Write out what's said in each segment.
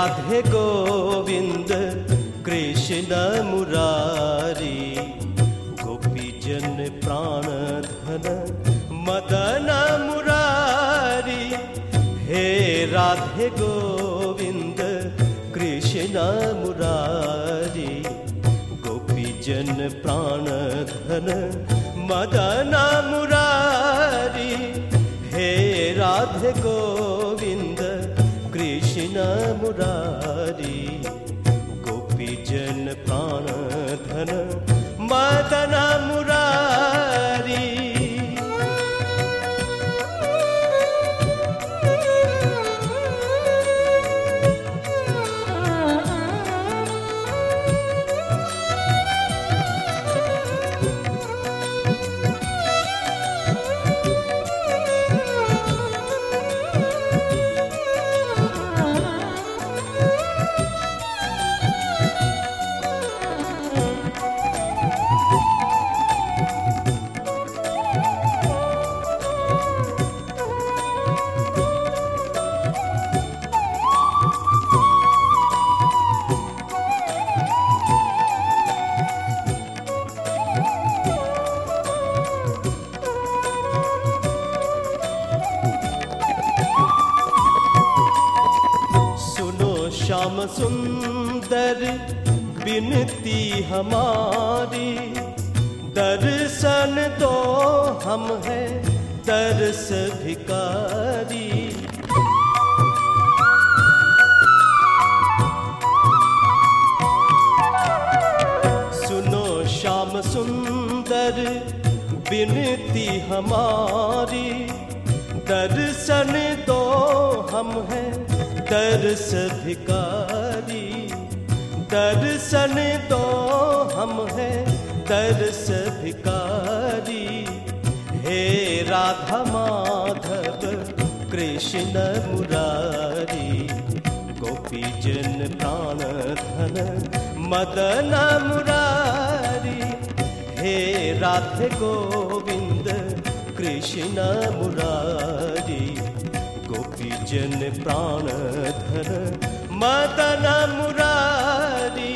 राधे गोविंद कृष्ण मुरारी, गोपी जन प्राण धन मदन मुरारी। हे राधे गोविंद कृष्ण मुरारी, गोपी जन प्राण धन मदन मुरारी। हे राधे गोविंद कृष्ण मुरारी, गोपी जन प्राण धन मदन मुरारी। श्याम सुंदर बिनती हमारी, दर्शन दो हम हैं दर्श भिकारी। सुनो श्याम सुंदर बिनती हमारी, दर्शन दो हम हैं दर्श भिकारी। दर्शन दो हम हैं दर्श भिकारी। हे राधा माधव कृष्ण मुरारी, गोपी जन प्राण धन मदन मुरारी। हे राधे गोविंद कृष्ण मुरारी, गोपी जन प्राण धन मदन मुरारी।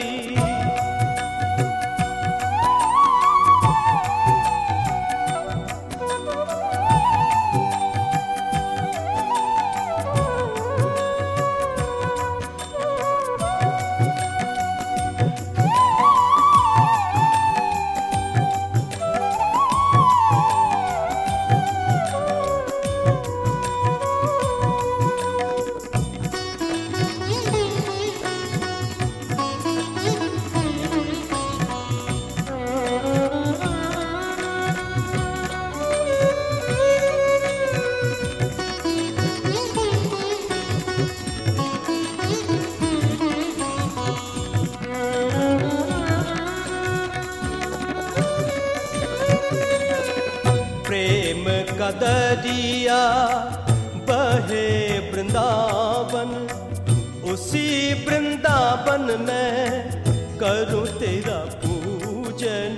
प्रेम का दरिया बहे वृंदावन, उसी वृंदावन में करूं तेरा पूजन।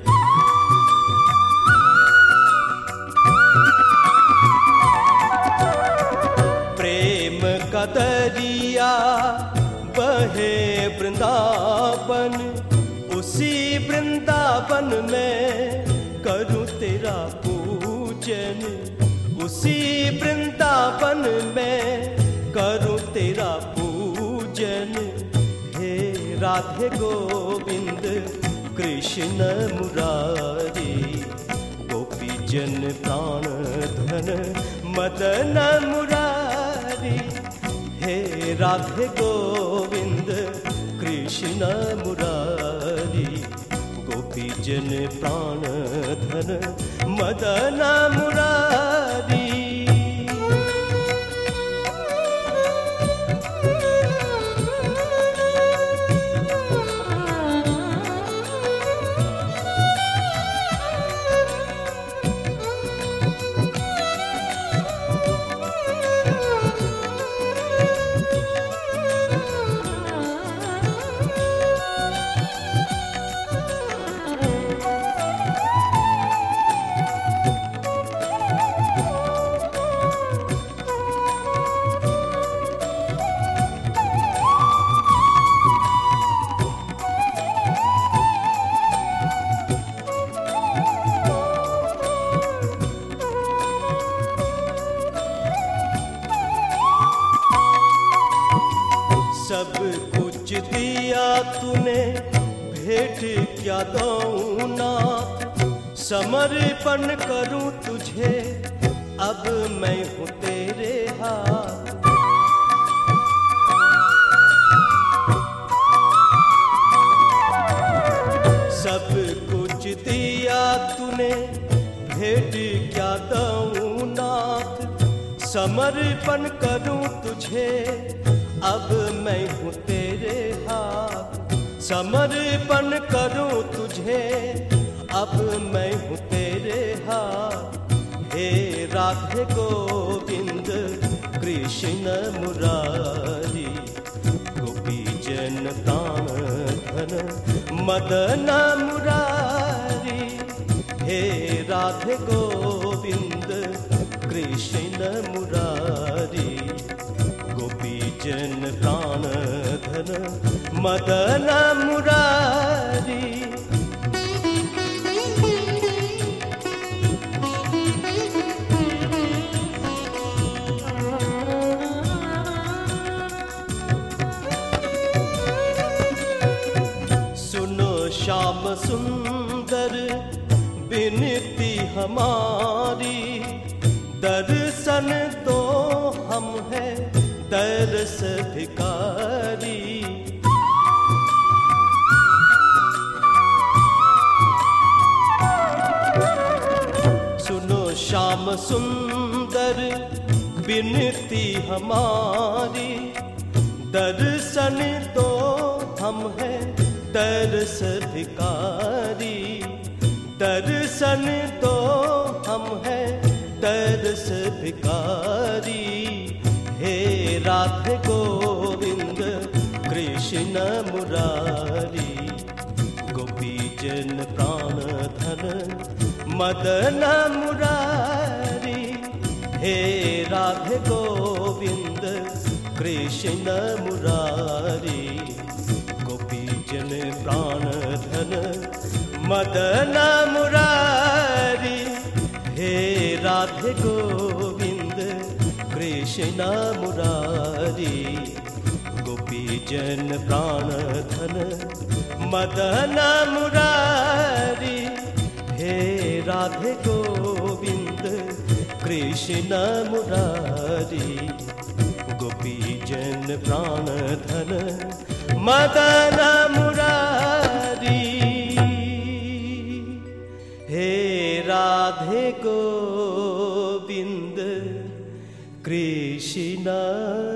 प्रेम का दरिया बहे वृंदावन, उसी वृंदावन में करूं तेरा पूजन। उसी वृंदावन में करूं तेरा पूजन। हे राधे गोविंद कृष्ण मुरारी, गोपी जन प्राण धन मदन मुरारी। हे राधे गोविंद कृष्ण मुरारी, गोपी जन प्राण धन मदन मुरारी। क्या दूं नाथ, समर्पण करूं तुझे, अब मैं हूँ तेरे हाथ। सब कुछ दिया तूने, भेंट क्या दूं नाथ, समर्पण करूं तुझे, अब मैं हूँ तेरे हाथ। समर्पण करूं तुझे, अब मैं हूँ तेरे हाथ। हे राधे गोविंद कृष्ण मुरारी, गोपी जन प्राण धन मदन मुरारी। हे राधे गोविंद कृष्ण मुरारी, गोपी जन प्राण धन मदन मुरारी। सुनो श्याम सुंदर विनती हमारी, दर्शन दो हम हैं दरस भिखारी। सुनो श्याम सुंदर विनती हमारी, दर्शन दो हम हैं दरस भिखारी। दर्शन दो हम हैं दरस भिखारी। हे राधे गोविंद कृष्ण मुरारी, गोपी जन प्राण धन मदन मुरारी। हे राधे गोविंद कृष्ण मुरारी, गोपी जन प्राण धन मदन मुरारी। हे राधे गोविंद कृष्ण मुरारी, गोपी जन प्राण धन मदन मुरारी। हे राधे गोविंद कृष्ण मुरारी, गोपी जन प्राण धन मदन मुरारी। हे राधे गोविंद कृष्ण